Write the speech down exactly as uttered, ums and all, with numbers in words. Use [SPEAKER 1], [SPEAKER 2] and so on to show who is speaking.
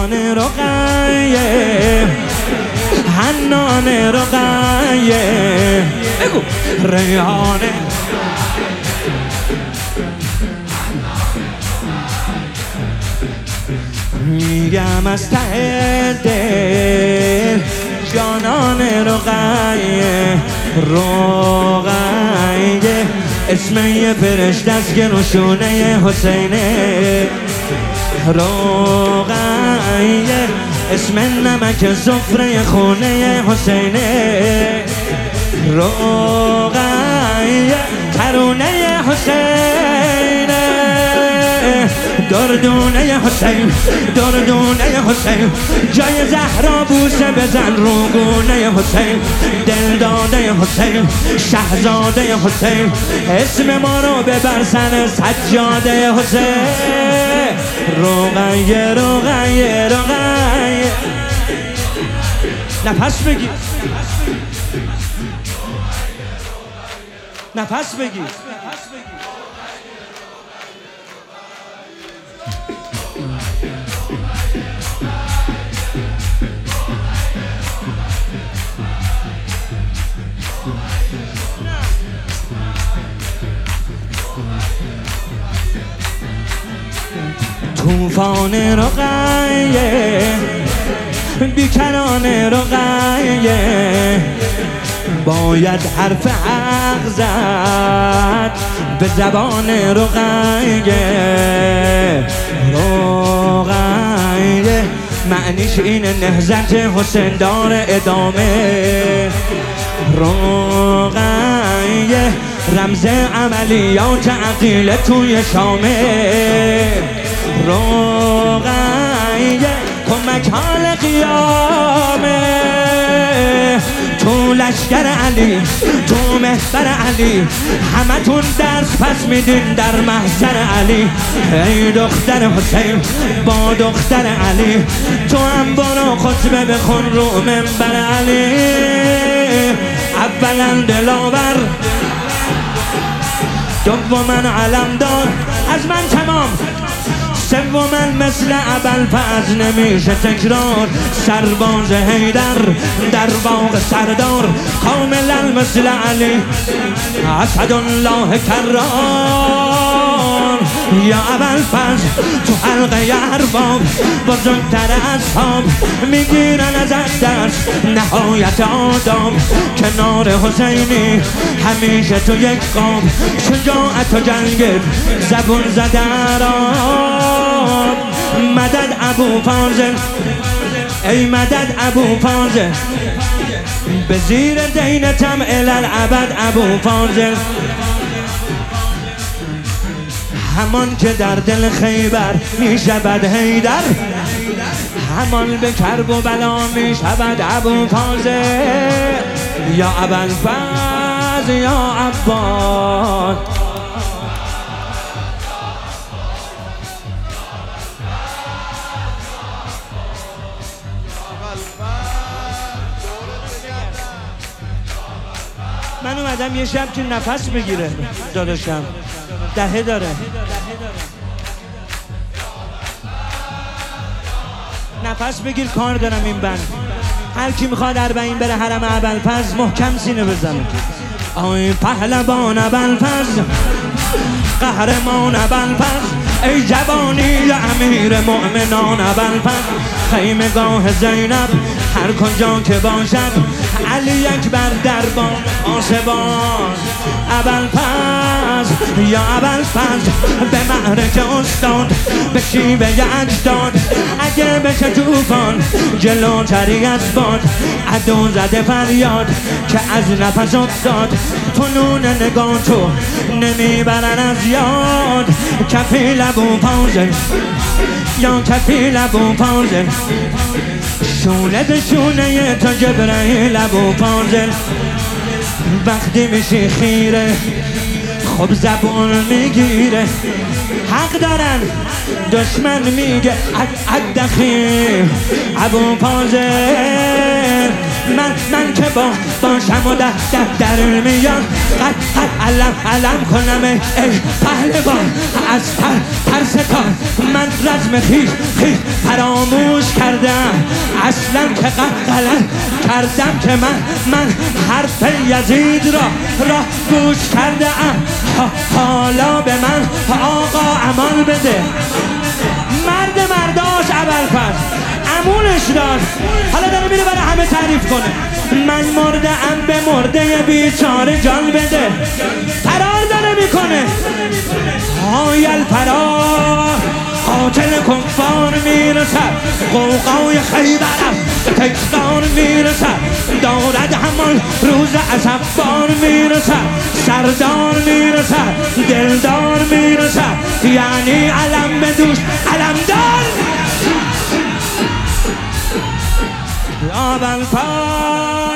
[SPEAKER 1] رقیه حنان رقیه بگو ریحانه میگم از ته دل جانان رقیه رقیه اسم یه فرشته است که نشونه حسینه رقیه اسم نمک سفره خونه حسینه رقیه ترونه حسینه دردونه حسین دردونه حسین جای زهرا بوسه بزن روگونه حسین دل داده حسین شهزاده حسین اسم ما رو ببر سر سجاده حسین رقیه رقیه رقیه نفس بگیر نفس بگیر طوفان رقیه بیکران رقیه باید حرف حق زد به زبان رقیه رقیه معنیش اینه نهضت حسین دار ادامه رقیه رمز عملیات عقیله توی شامه رقیه کمک حال قیامه تو لشکر علی تو محضر علی همه تون درس پس میدین در محضر علی ای دختر حسین با دختر علی تو هم برو خطبه بخون رو منبر علی اولا دلاور دوما علمدار از من تمام سومن مثل ابوالفضل نمیشه تکرار سرباز حیدر در باغ سردار کاملا مثل علی اسدالله کرار یا ابوالفضل تو حلقه ارباب بزرگتر اصحاب میگیرن از دست نهایت آداب کنار حسینی همیشه تو یک قاب شجاعت و جنگ زبون زدران مدد ابو فاضل ای مدد ابو فاضل به زیر دینتم الالعبد ابو فاضل همان که در دل خیبر میشود حیدر همان به کرب و بلا میشود ابو فاضل یا ابوالفضل یا عباس من اومدم یه شب که نفس بگیره داداشم دهه داره نفس بگیر کار دارم این بند هر کی میخواد اربعین بره حرم ابوالفضل محکم سینه بزنه آی پهلوان ابوالفضل قهرمان ابوالفضل ای جوانی امیر مؤمنان ابوالفضل خیمگاه زینب هر کجا که باشد علی اکبر دربان آسبان ابوالفضل یا ابوالفضل به معرکه استاد به شیوه اجداد اگه بشه طوفان جلوتری از باد عدو زده فریاد که از نفس افتاد فنون نگاه تو نمیبرن از یاد کفیل ابو فاضل یا کفیل ابو فاضل شونه به شونه تا جبرائیل ابو فاضل وقتی میشی خیره خب زبون میگیره حق دارن دشمن میگه اد دخیل ابو فاضل من من که با باشم و در در, در میان قد قد علم علم کنم ای, ای پهلوان از تر ترس کار من رزم خیش خیش فراموش کردم اصلا که قد غلط کردم که من من حرف یزید را را گوش کردم حالا به من آقا امان بده مرد مرداش ابوالفضل امونش داشت حالا داره میره برای همه تعریف کنه من مرده ام به مرده بیچاره جان بده فرار داره میکنه های الفرار قاتل کفار میرسد قوقای خیبرم به تکرار میرسد دارد همان روز عصبان میرسد سردار میرسد دلدار میرسد یعنی علم به دوش علمدار ابوالفضل